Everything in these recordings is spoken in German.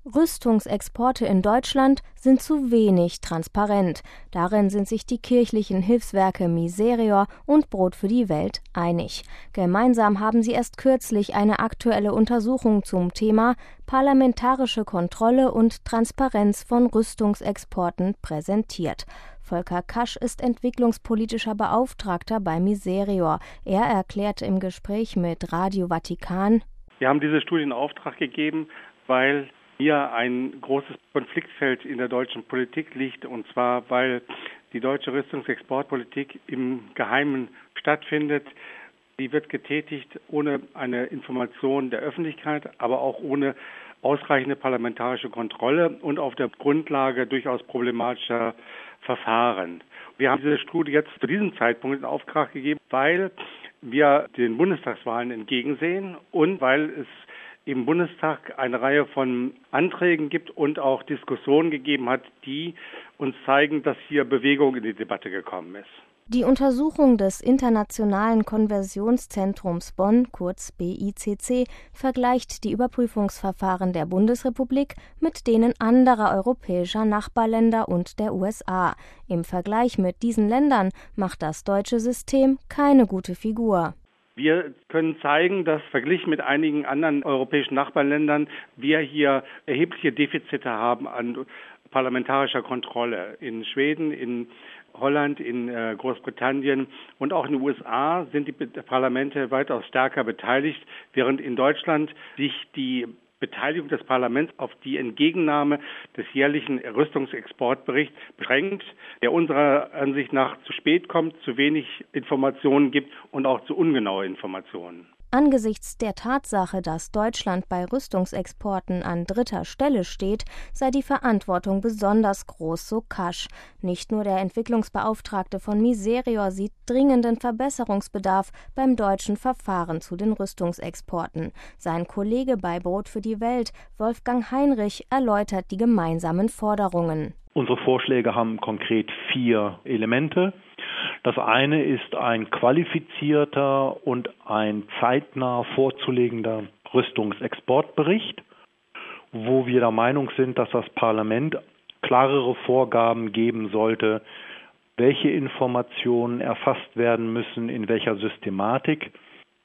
Rüstungsexporte in Deutschland sind zu wenig transparent. Darin sind sich die kirchlichen Hilfswerke Miserior und Brot für die Welt einig. Gemeinsam haben sie erst kürzlich eine aktuelle Untersuchung zum Thema Parlamentarische Kontrolle und Transparenz von Rüstungsexporten präsentiert. Volker Kasch ist entwicklungspolitischer Beauftragter bei Miserior. Er erklärt im Gespräch mit Radio Vatikan: Wir haben diese Studie in Auftrag gegeben, weil hier ein großes Konfliktfeld in der deutschen Politik liegt, und zwar, weil die deutsche Rüstungsexportpolitik im Geheimen stattfindet. Die wird getätigt ohne eine Information der Öffentlichkeit, aber auch ohne ausreichende parlamentarische Kontrolle und auf der Grundlage durchaus problematischer Verfahren. Wir haben diese Studie jetzt zu diesem Zeitpunkt in Auftrag gegeben, weil wir den Bundestagswahlen entgegensehen und weil es im Bundestag eine Reihe von Anträgen gibt und auch Diskussionen gegeben hat, die uns zeigen, dass hier Bewegung in die Debatte gekommen ist. Die Untersuchung des Internationalen Konversionszentrums Bonn, kurz BICC, vergleicht die Überprüfungsverfahren der Bundesrepublik mit denen anderer europäischer Nachbarländer und der USA. Im Vergleich mit diesen Ländern macht das deutsche System keine gute Figur. Wir können zeigen, dass verglichen mit einigen anderen europäischen Nachbarländern wir hier erhebliche Defizite haben an parlamentarischer Kontrolle. In Schweden, in Holland, in Großbritannien und auch in den USA sind die Parlamente weitaus stärker beteiligt, während in Deutschland sich die Beteiligung des Parlaments auf die Entgegennahme des jährlichen Rüstungsexportberichts beschränkt, der unserer Ansicht nach zu spät kommt, zu wenig Informationen gibt und auch zu ungenaue Informationen. Angesichts der Tatsache, dass Deutschland bei Rüstungsexporten an dritter Stelle steht, sei die Verantwortung besonders groß, so Kasch. Nicht nur der Entwicklungsbeauftragte von Miserior sieht dringenden Verbesserungsbedarf beim deutschen Verfahren zu den Rüstungsexporten. Sein Kollege bei Brot für die Welt, Wolfgang Heinrich, erläutert die gemeinsamen Forderungen. Unsere Vorschläge haben konkret 4 Elemente. Das eine ist ein qualifizierter und ein zeitnah vorzulegender Rüstungsexportbericht, wo wir der Meinung sind, dass das Parlament klarere Vorgaben geben sollte, welche Informationen erfasst werden müssen, in welcher Systematik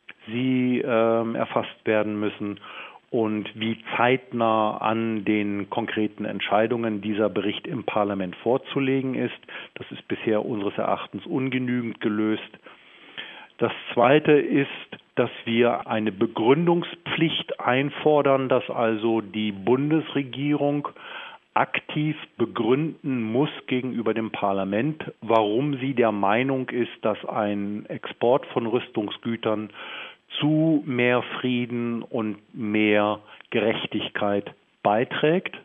sie erfasst werden müssen und wie zeitnah an den konkreten Entscheidungen dieser Bericht im Parlament vorzulegen ist. Das ist bisher unseres Erachtens ungenügend gelöst. Das Zweite ist, dass wir eine Begründungspflicht einfordern, dass also die Bundesregierung aktiv begründen muss gegenüber dem Parlament, warum sie der Meinung ist, dass ein Export von Rüstungsgütern zu mehr Frieden und mehr Gerechtigkeit beiträgt.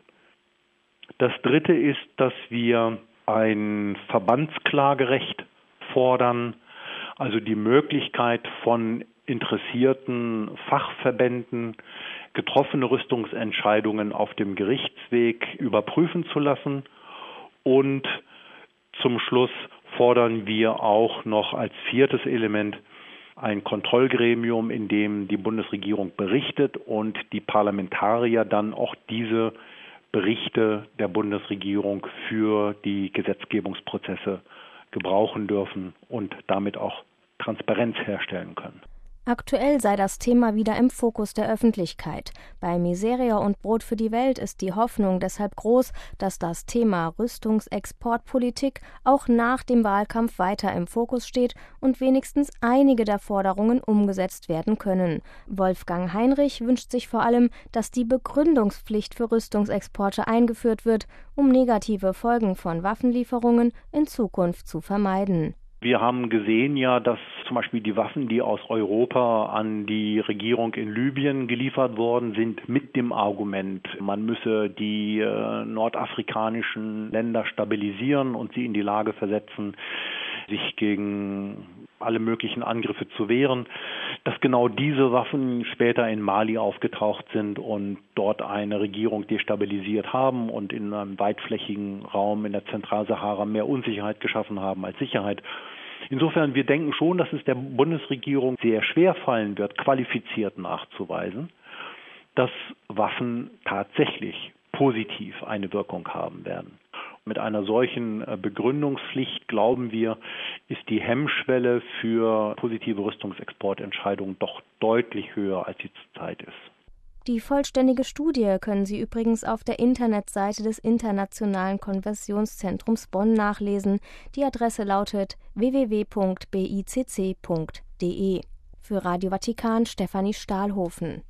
Das Dritte ist, dass wir ein Verbandsklagerecht fordern, also die Möglichkeit von interessierten Fachverbänden getroffene Rüstungsentscheidungen auf dem Gerichtsweg überprüfen zu lassen. Und zum Schluss fordern wir auch noch als 4. Element ein Kontrollgremium, in dem die Bundesregierung berichtet und die Parlamentarier dann auch diese Berichte der Bundesregierung für die Gesetzgebungsprozesse gebrauchen dürfen und damit auch Transparenz herstellen können. Aktuell sei das Thema wieder im Fokus der Öffentlichkeit. Bei Miserior und Brot für die Welt ist die Hoffnung deshalb groß, dass das Thema Rüstungsexportpolitik auch nach dem Wahlkampf weiter im Fokus steht und wenigstens einige der Forderungen umgesetzt werden können. Wolfgang Heinrich wünscht sich vor allem, dass die Begründungspflicht für Rüstungsexporte eingeführt wird, um negative Folgen von Waffenlieferungen in Zukunft zu vermeiden. Wir haben gesehen ja, dass zum Beispiel die Waffen, die aus Europa an die Regierung in Libyen geliefert worden sind, mit dem Argument, man müsse die nordafrikanischen Länder stabilisieren und sie in die Lage versetzen, sich gegen alle möglichen Angriffe zu wehren, dass genau diese Waffen später in Mali aufgetaucht sind und dort eine Regierung destabilisiert haben und in einem weitflächigen Raum in der Zentralsahara mehr Unsicherheit geschaffen haben als Sicherheit. Insofern, wir denken schon, dass es der Bundesregierung sehr schwer fallen wird, qualifiziert nachzuweisen, dass Waffen tatsächlich positiv eine Wirkung haben werden. Mit einer solchen Begründungspflicht, glauben wir, ist die Hemmschwelle für positive Rüstungsexportentscheidungen doch deutlich höher, als sie zurzeit ist. Die vollständige Studie können Sie übrigens auf der Internetseite des Internationalen Konversionszentrums Bonn nachlesen. Die Adresse lautet www.bicc.de. Für Radio Vatikan Stefanie Stahlhofen.